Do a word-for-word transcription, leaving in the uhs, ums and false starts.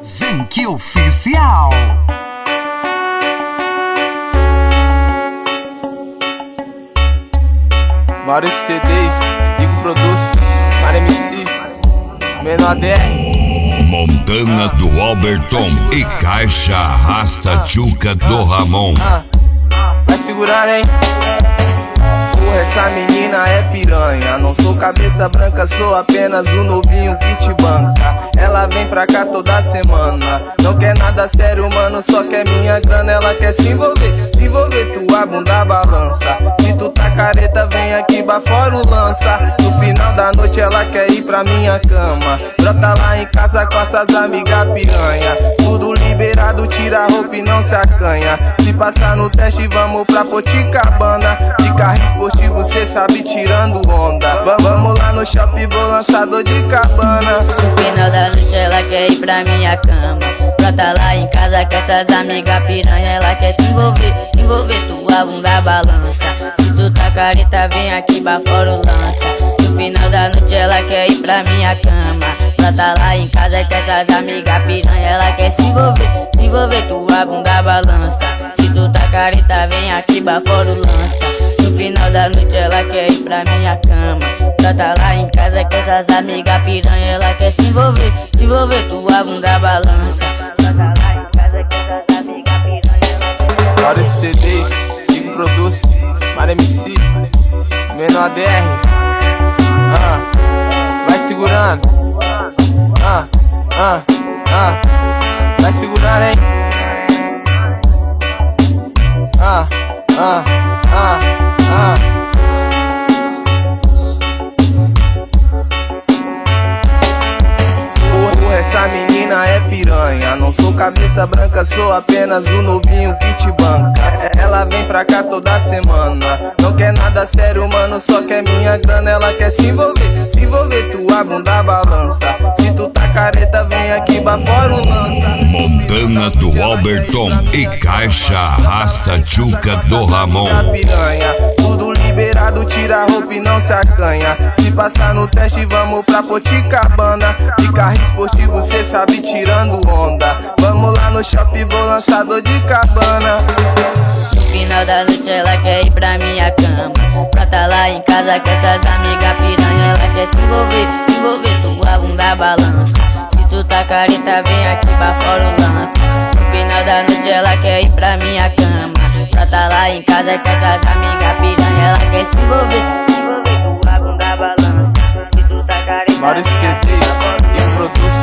Zenque Oficial. Maurício C Ds, Digo Produz, Mar M C, Menor D R, Montana do Alberton e Caixa Arrasta Tchuca do Ramon. ah, vai segurar, hein? Porra, essa menina é piranha. Não sou cabeça branca, sou apenas o novinho que te banca. Ela vem pra cá toda semana. Não quer nada sério, mano, só quer minha grana. Ela quer se envolver, se envolver, tua bunda balança. Se tu tá careta, vem aqui pra fora o lança. No final da noite ela quer ir pra minha cama. Brota lá em casa com essas amigas piranha. Tudo liberado, tira a roupa e não se acanha. Se passar no teste, vamos pra Poticabana. De carro esportivo, cê sabe, tirando onda. Vamos lá no shopping, vou lançar dor de cabana. No final da noite ela quer ir pra minha cama. Brota lá em casa com essas amigas piranha. Ela quer se envolver, se envolver, tua bunda balança. Se tu tá careta, vem aqui pra fora o lança. No final da noite ela quer ir pra minha cama. Brota lá em casa com essas amigas piranha. Ela quer se envolver, se envolver, tua bunda balança. Se tu tá careta, vem aqui pra fora o lança. No final da noite ela quer ir pra minha cama. Brota lá em casa com essas amigas piranha. Ela quer se envolver, se envolver, tua bunda balança. Brota lá em casa com essas amigas piranha. Maurício C Ds, Digo Produz, Mar M C, Menor D R, ah, vai segurando, ah, ah, ah, vai segurando, hein? Ah, ah, ah, ah. Porra, essa menina é piranha. Não sou cabeça branca, sou apenas o novinho que te banca. Ela vem pra cá toda semana. Não quer nada sério, mano, só quer minha grana. Ela quer se envolver, se envolver, tua bunda balança. Se tu tá careta, vem aqui pra fora o lança. Montana do Alberton e Caixa Arrasta Tchuca do Ramon. Piranha, tudo liberado, tira a roupa e não se acanha. Se passar no teste, vamos pra Poticabana. De carro esportivo, cê sabe, tirando onda. Vamos lá no shopping, vou lançar dor de cabana. No final da noite ela quer ir pra minha cama. Brota lá em casa com essas amigas piranha. Ela quer se envolver, se envolver, tua bunda balança. Se tu tá careta, vem aqui pra fora o lança. No final da noite ela quer ir pra minha cama. Brota lá em casa com essas amigas piranha. Ela quer se envolver, se envolver, tua bunda balança. Se tu tá careta, Maurício C Ds, Digo Produz,